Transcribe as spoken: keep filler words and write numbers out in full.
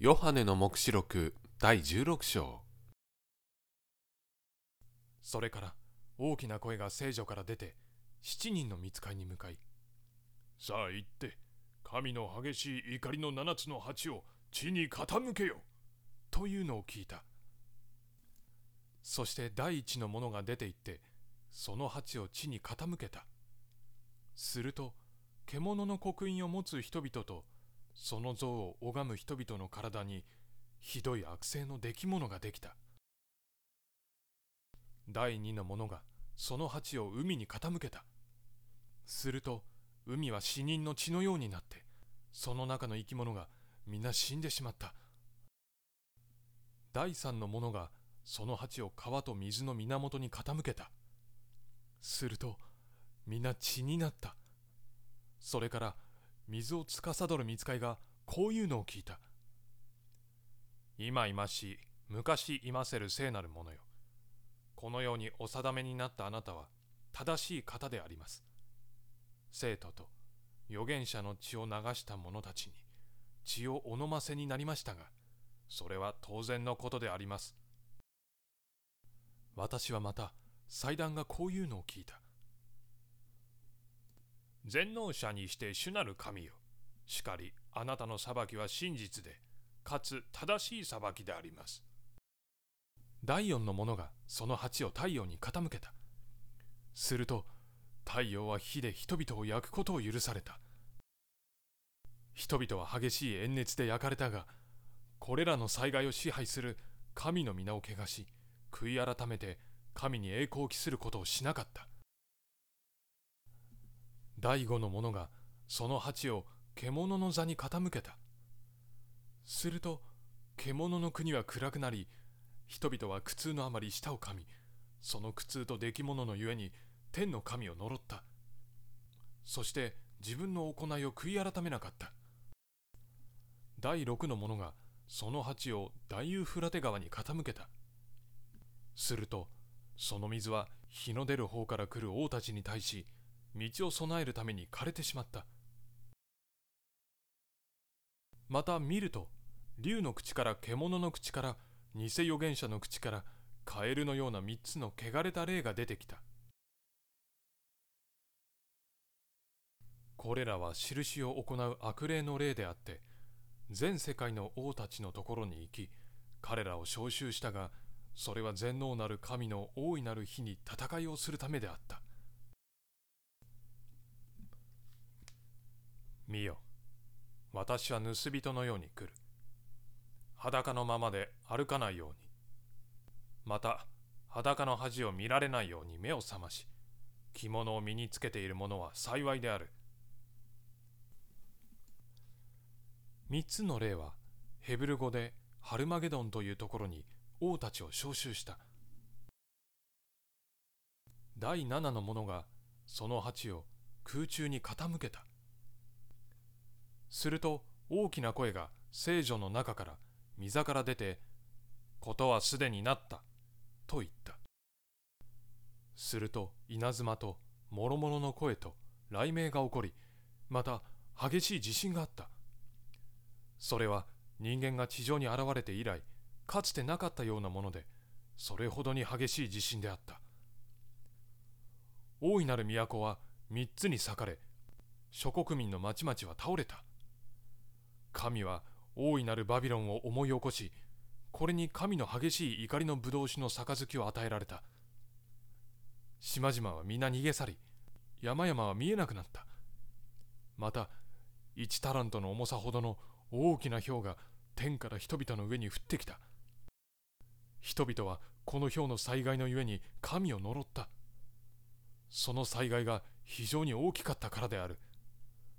ヨハネの黙示録だいじゅうろく章。 それから大きな声が聖女から出て、七人の御使いに向かい、さあ行って、神の激しい怒りの七つの鉢を地に傾けよというのを聞いた。そして第一の者が出て行って、その鉢を地に傾けた。すると、獣の刻印を持つ人々と、その像を拝む人々の体に、ひどい悪性の出来物ができた。第二の者がその鉢を海に傾けた。すると、海は死人の血のようになって、その中の生き物が皆死んでしまった。第三の者がその鉢を川と水の源に傾けた。すると、皆血になった。それから水を司る御使いがこういうのを聞いた。今いまし、昔いませる聖なるものよ。このようにお定めになったあなたは正しい方であります。生徒と預言者の血を流した者たちに血をお飲ませになりましたが、それは当然のことであります。私はまた祭壇がこういうのを聞いた。全能者にして主なる神よ。しかりあなたの裁きは真実で、かつ正しい裁きであります。第四の者がその鉢を太陽に傾けた。すると、太陽は火で人々を焼くことを許された。人々は激しい炎熱で焼かれたが、これらの災害を支配する神の皆を汚し、悔い改めて神に栄光を期することをしなかった。第五の者がその鉢を獣の座に傾けた。すると、獣の国は暗くなり、人々は苦痛のあまり舌を噛み、その苦痛と出来物のゆえに天の神を呪った。そして自分の行いを悔い改めなかった。第六の者がその鉢を大ユーフラテ川に傾けた。すると、その水は日の出る方から来る王たちに対し、道を備えるために枯れてしまった。また見ると、竜の口から獣の口から偽預言者の口からカエルのような三つの汚れた霊が出てきた。これらは印を行う悪霊の霊であって、全世界の王たちのところに行き、彼らを召集したが、それは全能なる神の大いなる日に戦いをするためであった。見よ、私は盗人のように来る。裸のままで歩かないように。また、裸の恥を見られないように目を覚まし、着物を身につけている者は幸いである。三つの霊は、ヘブル語でハルマゲドンというところに王たちを召集した。第七の者がその鉢を空中に傾けた。すると大きな声が聖女の中から御座から出て、ことはすでになったと言った。すると稲妻と諸々の声と雷鳴が起こり、また激しい地震があった。それは人間が地上に現れて以来かつてなかったようなもので、それほどに激しい地震であった。大いなる都は三つに裂かれ、諸国民の町々は倒れた。神は大いなるバビロンを思い起こし、これに神の激しい怒りの葡萄酒の杯を与えられた。島々は皆逃げ去り、山々は見えなくなった。また、一タラントの重さほどの大きな氷が天から人々の上に降ってきた。人々はこの氷の災害のゆえに神を呪った。その災害が非常に大きかったからである。